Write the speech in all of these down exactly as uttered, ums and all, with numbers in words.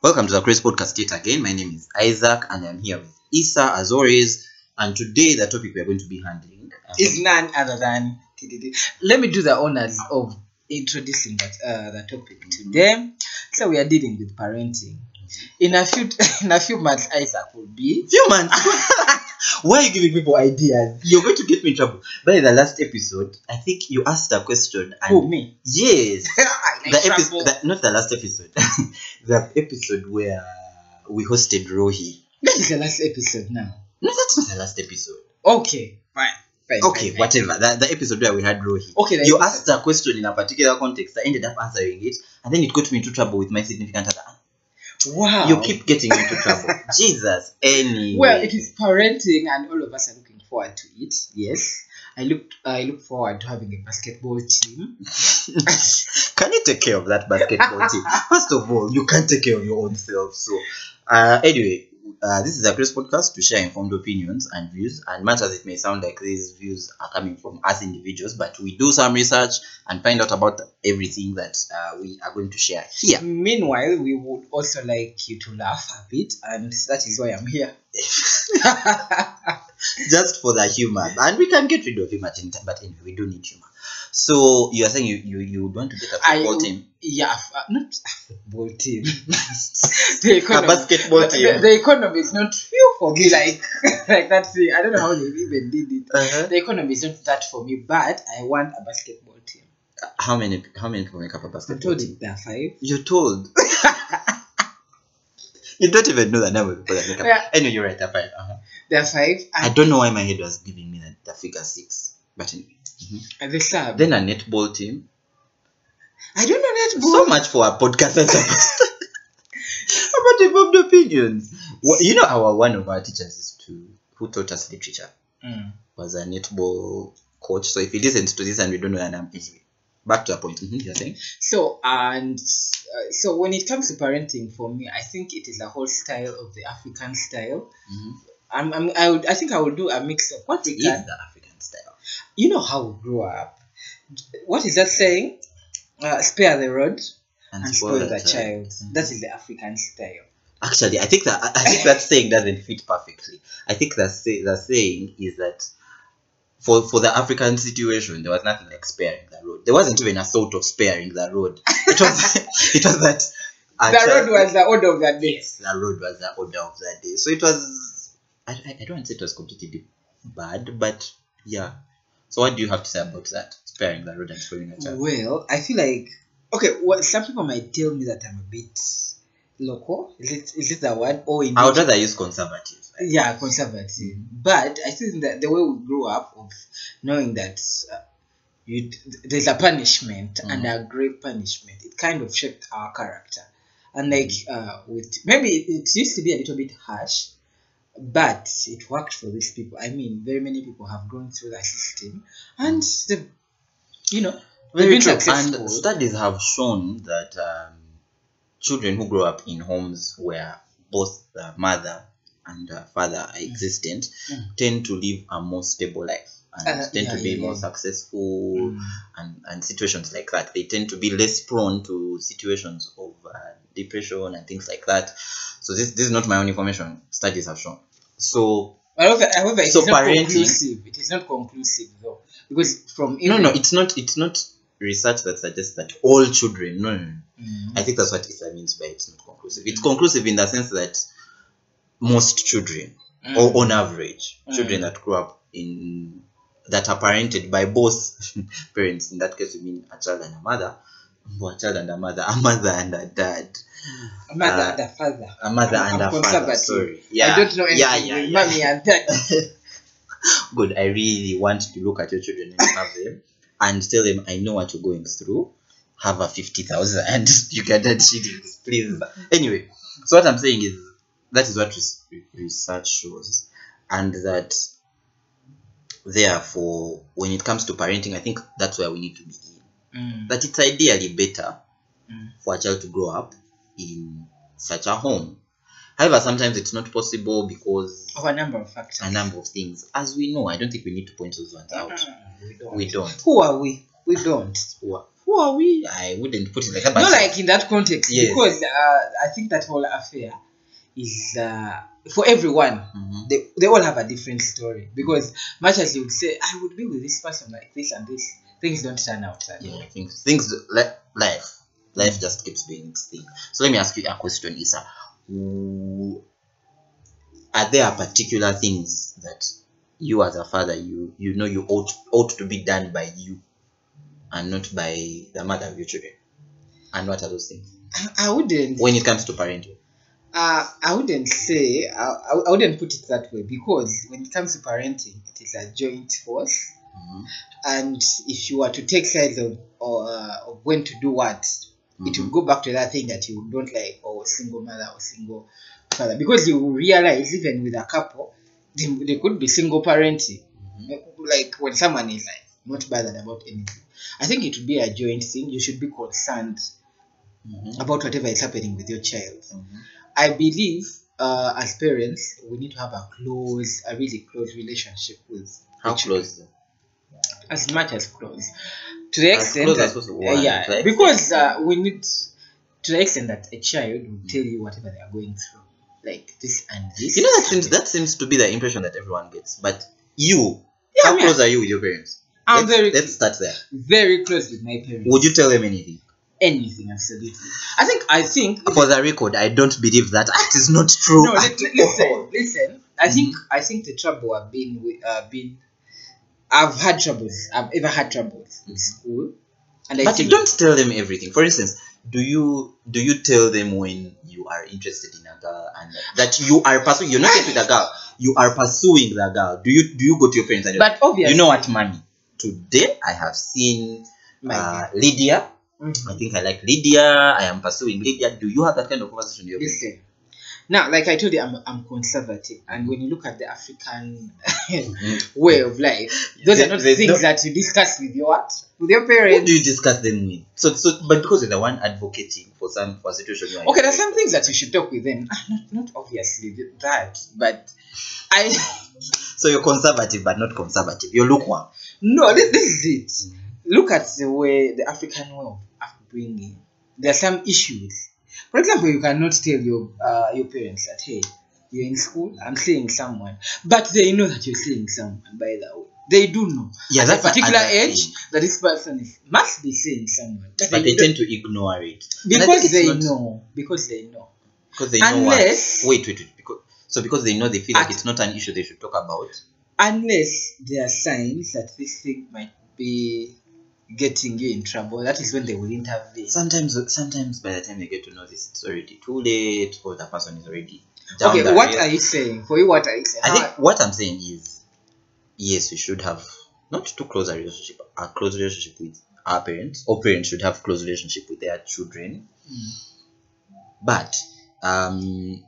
Welcome to the Chris Podcast yet again. My name is Isaac and I'm here with Issa as always. And today the topic we are going to be handling uh, is none other than T D D. Let me do the honors of introducing that uh, the topic today. So we are dealing with parenting. In a few in a few months, Isaac will be few months. Why are you giving people ideas? You're going to get me in trouble. By the last episode, I think you asked a question. And who me? Yes. like the episode, not the last episode. The episode where we hosted Rohi. That is the last episode now. No, that's not the last episode. Okay, fine. Fine, okay, fine, whatever. fine. The, the episode where we had Rohi. Okay, you episode. asked a question in a particular context. I ended up answering it, and then it got me into trouble with my significant other. Wow. You keep getting into trouble. Jesus. Anyway. Well, it is parenting, and all of us are looking forward to it. Yes. I look I look forward to having a basketball team. Can you take care of that basketball team? First of all, you can't take care of your own self. So, uh, anyway, uh, this is a Chris podcast to share informed opinions and views. And much as it may sound like these views are coming from us individuals, but we do some research and find out about everything that uh, we are going to share here. Meanwhile, we would also like you to laugh a bit, and that is why I'm here. Just for the humor, and we can get rid of humor at any time, but anyway, we do need humor. So you are saying you you, you would want to get a football I, team? Yeah, uh, not a football team. the economy, a basketball the, team. The, the economy is not few for me, like like that thing. I don't know how they even did it. Uh-huh. The economy is not that for me, but I want a basketball team. How many how many people make up a basketball I told team? you there are five. You're told. You don't even know the number of people that make up. Yeah. Anyway, you're right. There are five. Uh-huh. There are five. I don't know why my head was giving me the, the figure six, but anyway. Mm-hmm. And the sub. Then a netball team. I don't know netball. So much for a podcast. About informed opinions. Well, you know, our one of our teachers is to who taught us literature Mm. was a netball coach. So if he listens to this and we don't know, and I'm anyway. Back to the point. Mm-hmm, you're saying? So and uh, so when it comes to parenting, for me, I think it is a whole style of the African style. Mm-hmm. I'm, I'm, I would, I think I will do a mix of what What we is can. the African style? You know how we grew up. What is that saying? Uh, spare the rod And, and spoil spoil the the child. Mhm. That is the African style. Actually, I think that I think that saying doesn't fit perfectly. I think that say, the saying is that for for the African situation, there was nothing like sparing the road. There wasn't even a thought of sparing the road. It was it was that a The child- road was the order of the day. yes, the road was the order of the day. So it was I, I, I don't want to say it was completely bad, but yeah. So what do you have to say about that? Sparing the road and spoiling a child. Well, I feel like okay. Well, some people might tell me that I'm a bit local. Is it is it the word? Or I would indigenous? rather use conservative. Yeah, conservative. But I think that the way we grew up of knowing that uh, you there's a punishment Mhm. and a great punishment, it kind of shaped our character. And like uh, with maybe it used to be a little bit harsh, but it worked for these people. I mean, very many people have gone through that system, and the you know they've Very been true. successful. And studies have shown that um, children who grow up in homes where both the mother and the father are existent Mm. tend to live a more stable life and Uh, tend yeah, to be yeah, more yeah. successful Mm. and, and situations like that. They tend to be less prone to situations of uh, depression and things like that. So this, this is not my own information. Studies have shown. So However, however, it So is not parenting- conclusive. It is not conclusive though, because from no, every- no, it's not. It's not research that suggests that all children. No, no, no. Mm. I think that's what Issa means by it's not conclusive. It's conclusive in the sense that most children, Mm. or on average, Mm. children that grow up in that are parented by both parents, in that case, we mean a child and a mother, or a child and a mother, a mother and a dad, A mother uh, and a father. a mother I'm- and I'm a father. conservative. Sorry, I don't know anything yeah, yeah, with yeah. mommy and dad. Good. I really want to look at your children and have them and tell them I know what you're going through. Have a fifty thousand and you get that shillings, please. Anyway, so what I'm saying is that is what res- research shows, and that therefore, when it comes to parenting, I think that's where we need to begin. Mm. That it's ideally better Mm. for a child to grow up in such a home. However, sometimes it's not possible because Of a number of factors. a number of things. As we know, I don't think we need to point those ones out. We don't. We don't. Who are we? We don't. Who are- who are we? I wouldn't put it like that. But Not like in that context, Yes. because uh, I think that whole affair is uh, for everyone. Mhm. They, they all have a different story. Because much as you would say, I would be with this person like this and this, things don't turn out that way. Yeah, things, things li- life, life just keeps being its thing. So let me ask you a question, Isa. Who- Are there particular things that you as a father, you you know you ought ought to be done by you and not by the mother of your children? And what are those things I, I wouldn't. when it comes to parenting? Uh, I wouldn't say, I, I I wouldn't put it that way, because when it comes to parenting, it is a joint force. Mhm. And if you were to take sides of, or, uh, of when to do what, it will Mhm. go back to that thing that you don't like, or single mother or single father. Because you will realize, even with a couple, they, they could be single parenting. Like when someone is like not bothered about anything. I think it would be a joint thing. You should be concerned Mhm. about whatever is happening with your child. Mhm. I believe uh, as parents, we need to have a close, a really close relationship with the How children. close? As much as close. To the As extent close that, as possible. uh, Why? yeah, Like- because uh, we need, to the extent that a child will tell you whatever they are going through. Like this and this. You know that and seems this. that seems to be the impression that everyone gets. But you, Yeah, how I mean, close are you with your parents? I'm let's, very, let's start there. very close with my parents. Would you tell them anything? Anything, absolutely. I think, I think. For the record, I don't believe that. That is not true. No, at li- li- listen, all. listen. I think, I think the trouble I've been with, uh, been, I've had troubles. I've ever had troubles in school, and I But you think, don't tell them everything. For instance, do you do you tell them when you are interested in a girl and that you are pursuing? You're not yet with a girl. You are pursuing the girl. Do you do you go to your parents and But obviously, you know what, mommy? Today I have seen my uh, Lydia. Mhm. I think I like Lydia. I am pursuing Lydia. Do you have that kind of conversation with your parents? Listen. Now, like I told you, I'm, I'm conservative, and when you look at the African way of life, those There- are not there's things no- that you discuss with your what? With your Who parents. do you discuss them with? So, so, but because you're the one advocating for some for a situation. You are Okay, in. there's some things that you should talk with them. Ah, Not, not obviously that, but I So you're conservative, but not conservative. You're lukewarm. no. This, this is it. Look at the way the African way of upbringing. There are some issues. For example, you cannot tell your uh, your parents that, hey, you're in school, I'm seeing someone, but they know that you're seeing someone. By the way, they do know. Yeah, at that's a particular another age thing. that this person is, must be seeing someone, but, But they don't- tend to ignore it And I think because it's they not- know. Because they know. because they know Unless- what. Wait, wait, wait. Because, so because they know, they feel like At- it's not an issue they should talk about. Unless there are signs that this thing might be getting you in trouble, that is when they will intervene. Sometimes, sometimes by the time they get to know this, it's already too late, or the person is already down Okay, the what rail. are you saying? For you, what are you saying? I How- think what I'm saying is, yes, we should have not too close a relationship, a close relationship with our parents, or parents should have close relationship with their children. Mm. But um,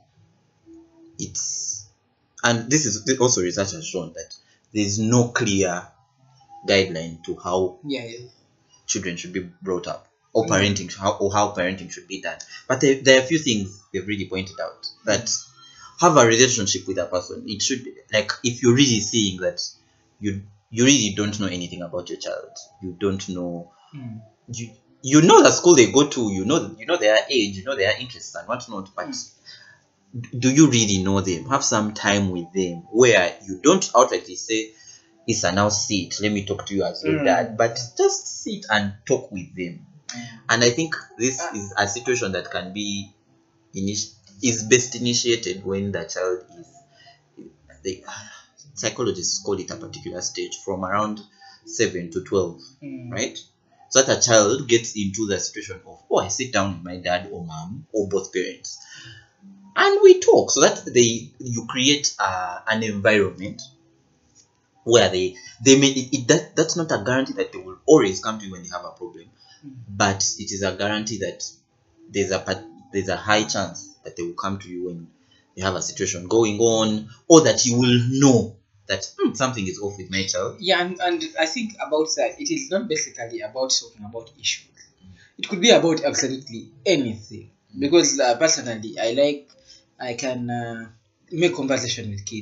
it's and this is this also research has shown that there is no clear guideline to how Yeah, yeah. children should be brought up or Mm. parenting how or how parenting should be done. But there, there are a few things they've really pointed out that have a relationship with a person. It should be like if you're really seeing that you you really don't know anything about your child, you don't know Mm. you you know the school they go to, you know you know their age, you know their interests and whatnot, but do you really know them? Have some time with them where you don't outrightly say, Issa, now sit, let me talk to you as your Mm. dad, but just sit and talk with them. And I think this is a situation that can be initi- is best initiated when the child is the psychologists call it a particular stage from around seven to twelve, Mm. right? So that a child gets into the situation of, oh, I sit down with my dad or mom or both parents and we talk, so that they you create uh, an environment where they they may it, it that, that's not a guarantee that they will always come to you when they have a problem, Mm. but it is a guarantee that there's a part- there's a high chance that they will come to you when you have a situation going on, or that you will know that hmm, something is off with my child. Yeah, and, and I think about that, it is not basically about talking about issues. It could be about absolutely anything. Because uh, personally, I like, I can uh, make conversation with kids.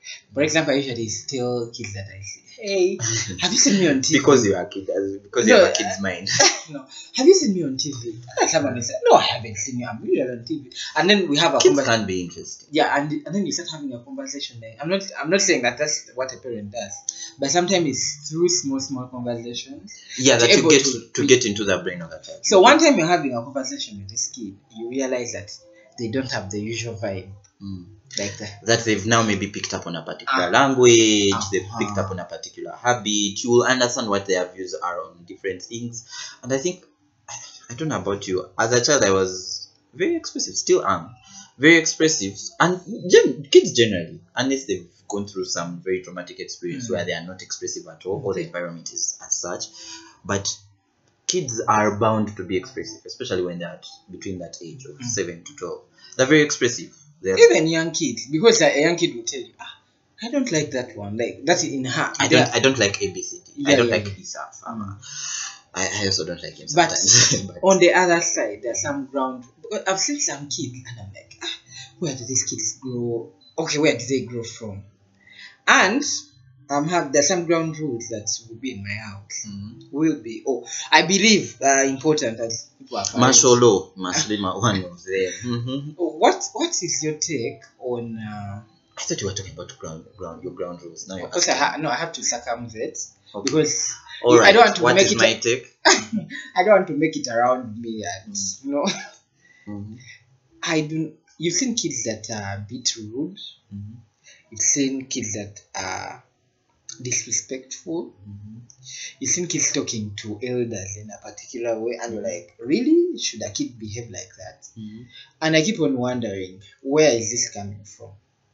For example, I usually tell kids that I say, hey, have you seen me on T V? Because you are a kid, as- because you No, have a kid's mind. No, have you seen me on T V? And someone will say, no, I haven't seen you. I'm usually on T V. And then we have a Kids conversation. can be interesting. Yeah, and, and then you start having a conversation there. I'm not I'm not saying that that's what a parent does, but sometimes it's through small small conversations. Yeah, that You're you able get to- to, to get into the brain of a child. So one time you're having a conversation with this kid, you realize that they don't have the usual vibe Mm. like that. That they've now maybe picked up on a particular Ah. language, Ah. they've picked up on a particular habit. You will understand what their views are on different things. And I think, I don't know about you, as a child, I was very expressive, still am, very expressive. And gen- kids generally, unless they've gone through some very traumatic experience Mm. where they are not expressive at all, or the Okay. environment is as such. But kids are bound to be expressive, especially when they're at, between that age of Mm. seven to twelve. They're very expressive. They're, Even young kids, because a young kid will tell you, ah, I don't like that one. Like that's in her. I there- don't. I don't like A B C D. I Yeah, don't yeah, like yeah. Isa. Farmer. I, I also don't like him But sometimes. But on the other side, there's some ground. Because I've seen some kids, and I'm like, ah, where do these kids grow? Okay, where do they grow from? And um, have there's some ground rules that will be in my house. Mhm. Will be. Oh, I believe uh, important as people are. parents. martial law must be ma- one of them. Mhm. Oh, what What is your take on? Uh, I thought you were talking about ground, ground, your ground rules. Now you're because I asking ha- no, I have to circumvent Okay. because All I right. don't want to What make is it- my take? I don't want to make it around me and you know. Mhm. I do. You've seen kids that are a bit rude. Mhm. You've seen kids that are disrespectful. Mhm. You've seen kids talking to elders in a particular way, and you're like, really? Should a kid behave like that? Mhm. And I keep on wondering, where is this coming from?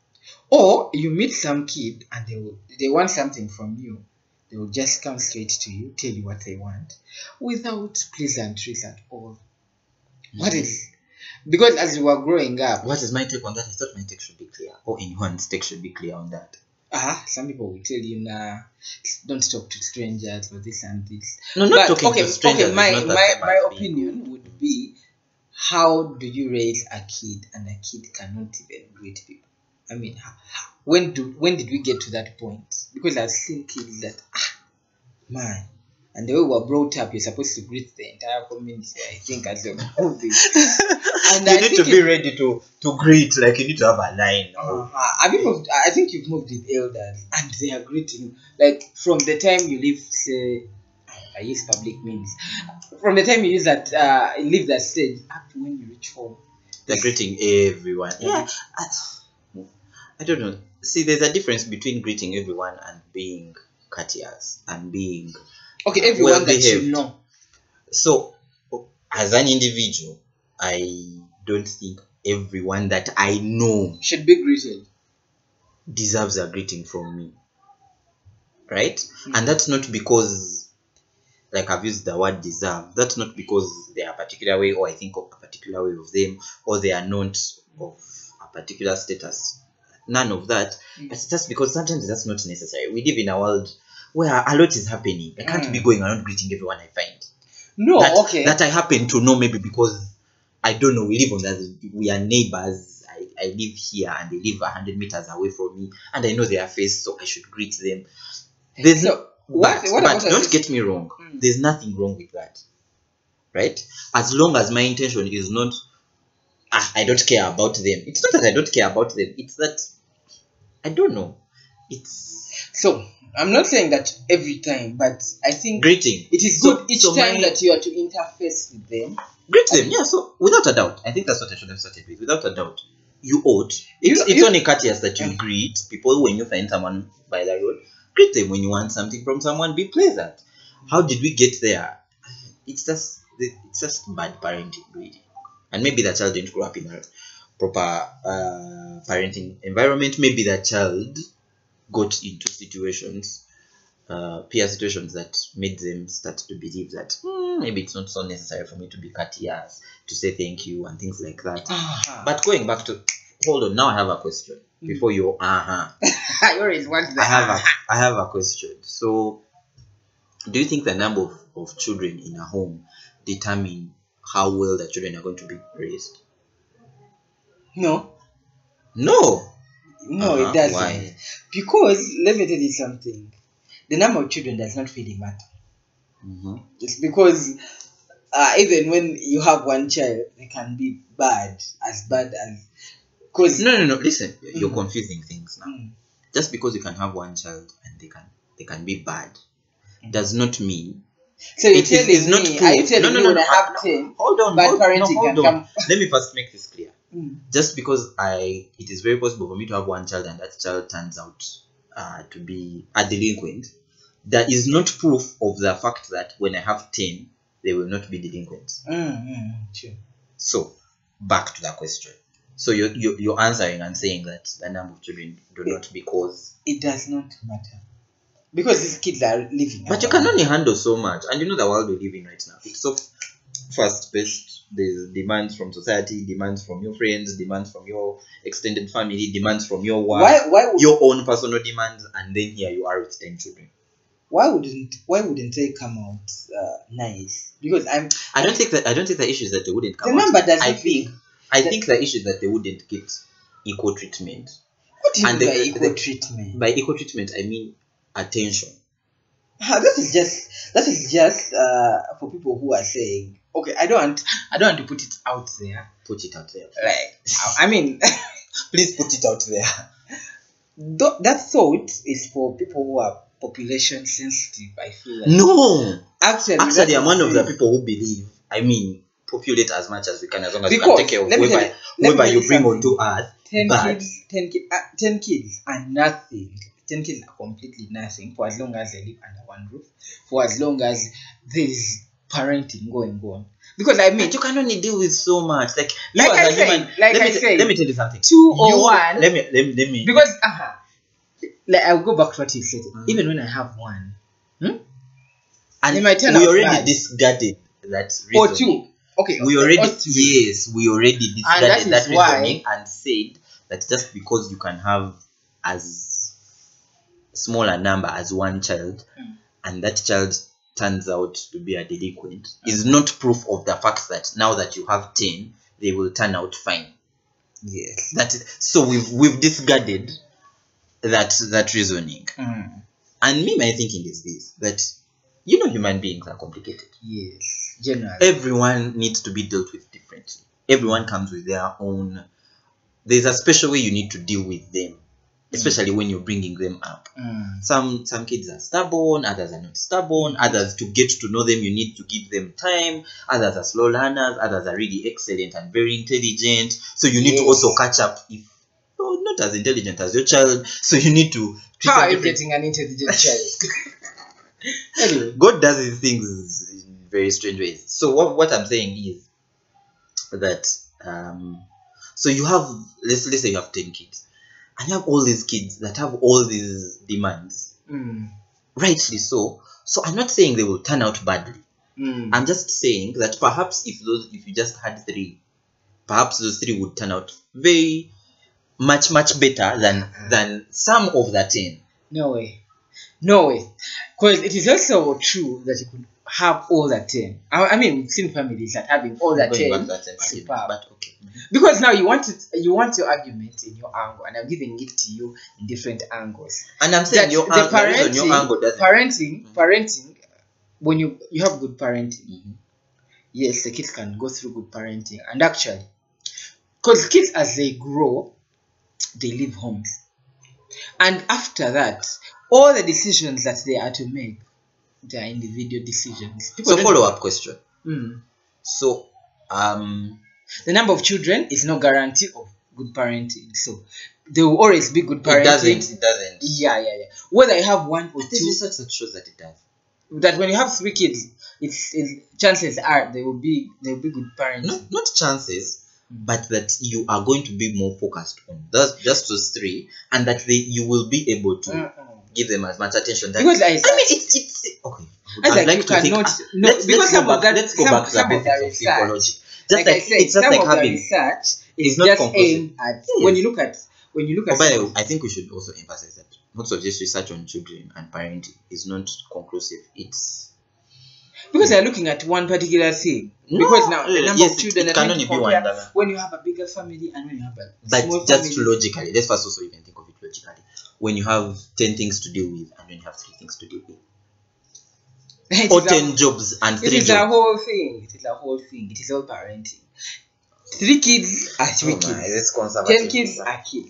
Or you meet some kid and they will, they want something from you. They will just come straight to you, tell you what they want, without pleasantries at all. What Mhm. is? Because as you were growing up, What is my take on that? I thought my take should be clear, or anyone's take should be clear on that. ah, some people will tell you, nah, don't talk to strangers or this and this. No, not But, talking okay, to strangers. okay, is my not the my, same my as being opinion rude. would be, how do you raise a kid and a kid cannot even greet people? I mean, how, how- when do when did we get to that point? Because I've seen kids that, ah, man, and the way we were brought up, you're supposed to greet the entire community. I think as a movie, and you I need think to be it- ready to to greet. Like you need to have a line. or- Uh-huh. Have you moved? I think you've moved with elders, and they are greeting you. Like from the time you leave, say, I use public means. From the time you use that, uh, leave that stage up to when you reach home. They're greeting everyone. Yeah. Yeah, I, I don't know. See, there's a difference between greeting everyone and being courteous and being. Okay, everyone that well-behaved. you know. So, as an individual, I don't think everyone that I know Should be greeted. deserves a greeting from me. Right? Mm. And that's not because, like I've used the word deserve, that's not because they are a particular way or I think of a particular way of them or they are not of a particular status. None of that. Mm. But it's just because sometimes that's not necessary. We live in a world where a lot is happening. I can't Mm. be going around greeting everyone I find. No, that, okay. that I happen to know maybe because I don't know, we live on that, we are neighbors. I, I live here and they live a hundred meters away from me and I know their face, so I should greet them. There's So, no, what- but, what but about don't a- get me wrong. Mm. There's nothing wrong with that, right? As long as my intention is not, ah, I don't care about them. It's not that I don't care about them. It's that I don't know. It's So I'm not saying that every time, but I think greeting. it is So- good each so time my- that you are to interface with them. Greet them, yeah. So without a doubt, I think that's what I should have started with. Without a doubt, you ought. It's, You- it's you- only courteous that you Mm. greet people when you find someone by the road. Greet them when you want something from someone. Be pleasant. How did we get there? It's just it's just bad parenting, really. And maybe the child didn't grow up in a proper uh, parenting environment. Maybe the child got into situations, uh, peer situations that made them start to believe that "Hmm, maybe it's not so necessary for me to be courteous, to say thank you and things like that. Uh-huh. But going back to, hold on, now I have a question before you. Uh huh. I always want I that. have a I have a question. So, do you think the number of, of children in a home determine how well the children are going to be raised? No. No. No, Uh-huh, it doesn't. why? Because let me tell you something. The number of children does not really matter. Mm-hmm. It's because uh, even when you have one child, they can be bad, as bad as. Cause No, no, no. Listen, you're Mm. confusing things now. Mm, Just because you can have one child and they can they can be bad mm. does not mean So you're it is, telling is not me? proof. Are you telling no, no, me no, when no, I have no. ten, Hold on, bad hold, no, parenting hold can on. come? Let me first make this clear. Mm. Just because I, it is very possible for me to have one child and that child turns out uh, to be a delinquent. That is not proof of the fact that when I have ten, they will not be delinquents. Mm, mm, sure. So, back to the question. So you're, you're, you're answering and saying that the number of children do not because... It does not matter. Because these kids are living. But you can only handle so much. And you know the world we live in right now. It's so fast-paced. There's demands from society, demands from your friends, demands from your extended family, demands from your work, Why? Why would? your own personal demands, and then here you are with ten children. Why wouldn't? Why wouldn't they come out uh, nice? Because I'm. I don't think that I don't think the issue is that they wouldn't come The out. number does I not think really- I the- think the issue is that they wouldn't get equal treatment. What do you And mean by the- equal the- treatment? By equal treatment, I mean attention. Ah, that is just that is just uh, for people who are saying, okay, I don't want, I don't want to put it out there. Put it out there. Like, I mean, Please put it out there. th- that thought is for people who are population sensitive. I feel like No. actually, Actually, that I'm one of is the very- people who believe, I mean, populate as much as we can, as long as you Because, can take care of let me whoever, tell you- let me whoever tell you you bring something. onto earth. ten But kids, ten, ki- uh, ten kids are nothing. ten kids are completely nothing for as long as they live under one roof, for as long as there is parenting going on. Because I mean, But you can only deal with so much. Like, you Like as I a said- human, like let, I me t- said, let me tell you something. two or You- one- Let me, let me, let me. because uh like I'll go back to what you said. Mhm. Even when I have one, hmm? and they might turn we out already bad. discarded that or reasoning. two, okay, We or- already, or three. yes, we already And discarded that that, is why- reasoning and said that just because you can have as small a number as one child, Mm. and that child turns out to be a delinquent, is not proof of the fact that now that you have ten, they will turn out fine. Yes. That is, so we've we've discarded that that reasoning. Mm. And me, my thinking is this: that you know, human beings are complicated. Yes. Generally. Everyone needs to be dealt with differently. Everyone comes with their own. There's a special way you need to deal with them, especially when you're bringing them up. Mm. Some some kids are stubborn, others are not stubborn. Others, to get to know them, you need to give them time. Others are slow learners. Others are really excellent and very intelligent. So you need to Yes. also catch up. If oh, not as intelligent as your child, so you need to treat How them are you different. getting an intelligent child? Anyway. God does his things in very strange ways. So what, what I'm saying is that um so you have, let's let's say you have ten kids and you have all these kids that have all these demands, Mm. rightly so. So I'm not saying they will turn out badly. Mm. I'm just saying that perhaps if those if you just had three, perhaps those three would turn out very much much better than than some of the ten. No way. No way. Because it is also true that you could have all the ten. I, I mean, we've seen families that having all the Going back ten. to that same argument, superb. but okay. Because now you want it, you want your argument in your angle, and I'm giving it to you in different angles. And I'm saying That your, the ang- the reason parenting, your angle doesn't. parenting, Mhm. parenting. When you you have good parenting, Mhm. yes, the kids can go through good parenting, and actually, because kids as they grow, they leave homes, and after that, all the decisions that they are to make, they are individual decisions. People So don't- follow up question. Mm. So um The number of children is no guarantee of good parenting, so there will always be good it parenting. doesn't it doesn't. Yeah, yeah, yeah. Whether you have one or But there's two, research that shows that it does. that when you have three kids, it's, it's chances are they will be they will be good parenting. Not not chances, Mm. but that you are going to be more focused on those just those three, and that they you will be able to Mm-mm. give them as much attention. That Because I, I mean, it's it's okay. I I'd like, like you to think. cannot ah, no, let's, because let's some go of back. that Let's go some, back to the some of the basics of research, psychology. Just like, like, I said, it's just some like of the having. research It's is not just conclusive. aimed at Yes. when you look at when you look Oh, at by the some way, of- I think we should also emphasize that most of this research on children and parenting is not conclusive. It's because they're looking at one particular thing. No, Because now the uh, number yes, of it- children it are can trying only to be one compare number. when you have a bigger family and when you have a but small just family. logically, let's first also even think of psychologically when you have ten things to deal with and when you have three things to deal with. It Or is a- ten jobs and It three is a jobs. whole thing. It is a whole thing. It is all parenting. Three kids are three Oh my, kids. this conservative Ten kids people. are kids.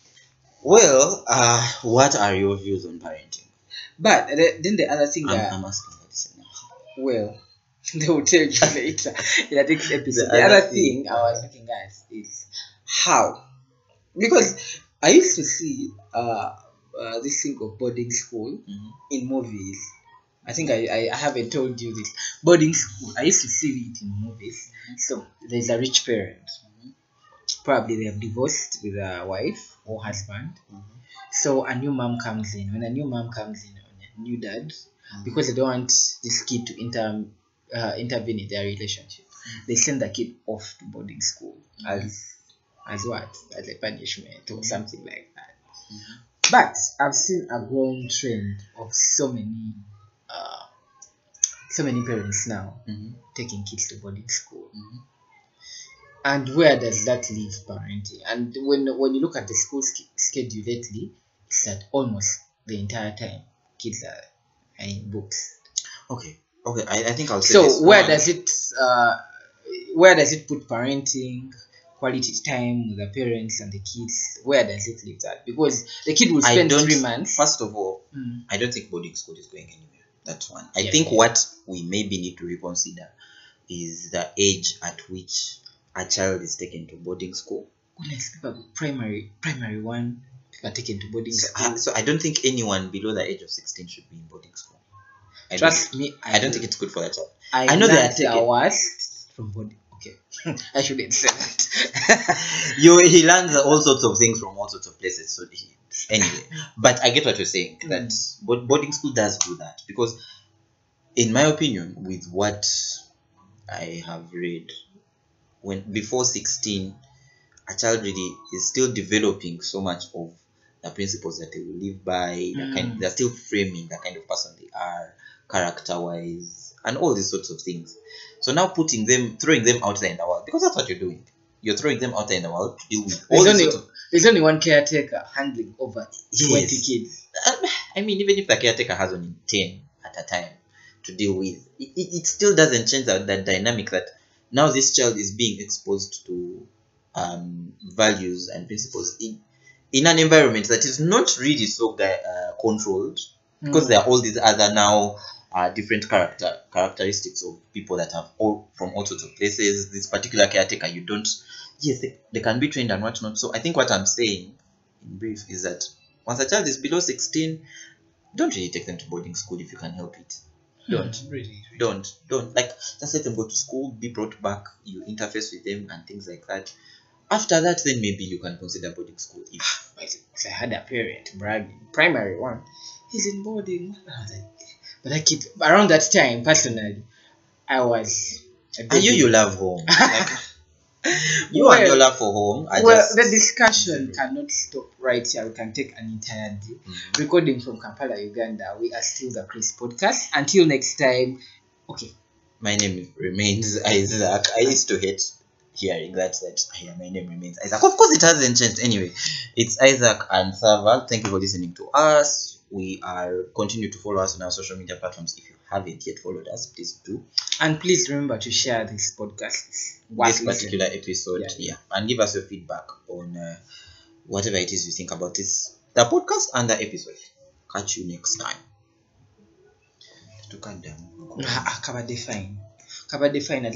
Well, uh, what are your views on parenting? But the- then the other thing I'm, that I'm asking you this now. well, they will tell you later in the next episode. The The, other other thing, thing I was looking at is how, because I used to see uh, uh this thing of boarding school Mhm. in movies. I think I, I, I haven't told you this. Boarding school, I used to see it in movies. So there's a rich parent. Probably they have divorced with a wife or husband. Mhm. So a new mom comes in. When a new mom comes in on a new dad, because they don't want this kid to inter, uh, intervene in their relationship, they send the kid off to boarding school as as what? As a punishment or something like that. But I've seen a growing trend of so many uh, so many parents now Mhm. taking kids to boarding school. Mhm. And where does that leave parenting? And when when you look at the school sch- schedule lately, it's that almost the entire time kids are, are in books. Okay, okay. I, I think I'll say So this. where One, does it uh, where does it put parenting, quality time with the parents and the kids? Where does it leave that? Because the kid will I spend don't. three months. First of all, Mm. I don't think boarding school is going anywhere. That's one. I Yeah, think yeah. what we maybe need to reconsider is the age at which a child is taken to boarding school. Unless people go primary primary one, people are taken to boarding So school. I, so I don't think anyone below the age of sixteen should be in boarding school. I Trust don't, me, I don't think it's good for that child. I, I know they are learned the taken. worst from body. Okay, I shouldn't say that. You he learns all sorts of things from all sorts of places. So he, anyway, but I get what you're saying. That but boarding school does do that because, in my opinion, with what I have read, when before sixteen, a child really is still developing so much of the principles that they will live by. The kind, Mm. they're still framing the kind of person they are, character-wise, and all these sorts of things. So now putting them, throwing them out there in the world, because that's what you're doing. You're throwing them out there in the world to deal with all There's these only sorts of. there's only one caretaker handling over twenty Yes. kids. Um, I mean, even if the caretaker has only ten at a time to deal with, it, it, it still doesn't change that, that dynamic that now this child is being exposed to um, values and principles in, in an environment that is not really so gui- uh, controlled because Mm. there are all these other now uh, different character characteristics of people that have all from all sorts of places. This particular caretaker, you don't, yes, they, they can be trained and whatnot. So I think what I'm saying in brief is that once a child is below sixteen, don't really take them to boarding school if you can help it. Don't. Hmm, really, really. Don't. Don't. Like, just let them go to school, be brought back, you interface with them and things like that. After that, then maybe you can consider boarding school. If But I had a parent bragging, primary one, he's in boarding. I was like, but that kid around that time, personally, I was. a and you, bit- you love home. Like, you Well- and your love for home are well, just. the discussion cannot stop right here. We can take an entire day. Mhm. Recording from Kampala, Uganda. We are still the Chris Podcast. Until next time. Okay. My name remains Isaac. I used to hate hearing that that yeah, my name remains Isaac. Of course, it hasn't changed. Anyway, it's Isaac and Saval. Thank you for listening to us. We are continue to follow us on our social media platforms. If you haven't yet followed us, please do. And please remember to share this podcast. This particular episode, Yeah. yeah. and give us your feedback on uh, whatever it is you think about this, the podcast and the episode. Catch you next time. Kabade fine. Kabade fine.